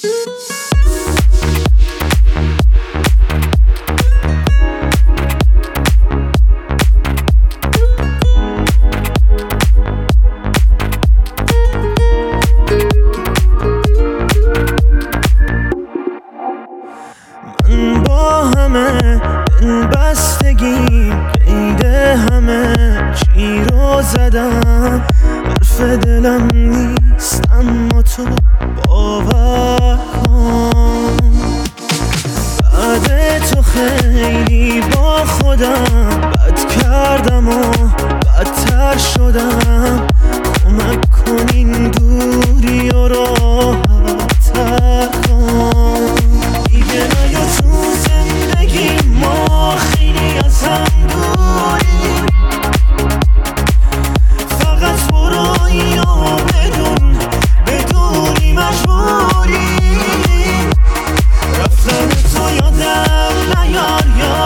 من با همه دلبستگیم قید همه چی رو زدم، حرف دلم نیست اما تو باور کن. بعد تو خیلی با خودم بد کردم و بدتر شدم، کمک کن این دوری و راحت تر کن. دیگه نیا تو زندگی ما خیلی از هم دوریم، فقط برو یا بدونی مجبوریم. رفتن تو یادم نیار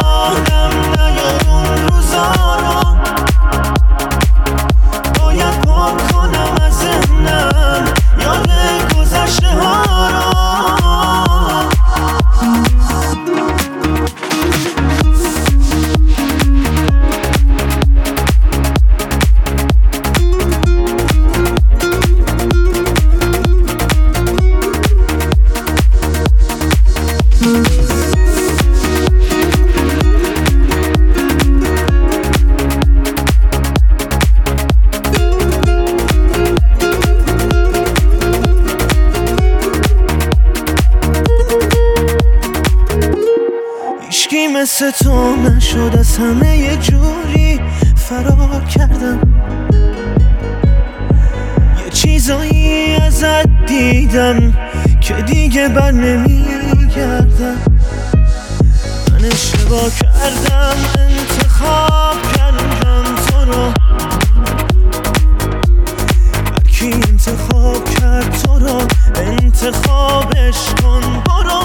اون روزا رو، باید پاک کنم از ذهنم یاد گذشته ها رو. هیچکی مثل تو نشد، از همه یه جوری فرار کردم. یه چیزایی ازت دیدم که دیگه بر نمیگردم. من اشتباه کردم، انتخاب کردم تو رو، هرکی انتخاب کرد تو رو انتخابش کن برو.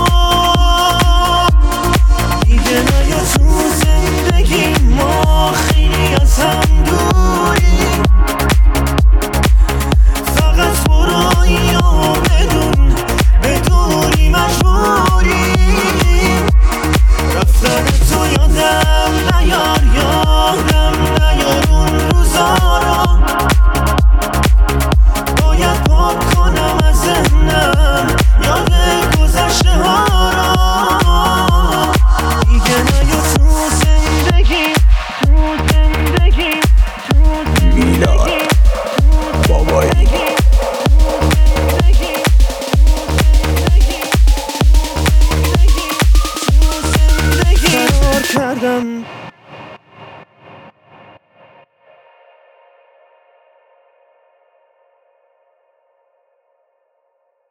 دیگه نیا تو زندگی ما خیلی از هم دوریم، فقط برو یا بدونی مجبوریم. رفتن تو یادم نیار اون روزا رو، باید پاک کنم از ذهنم یاد گذشته ها رو. میلاد بابایی کردم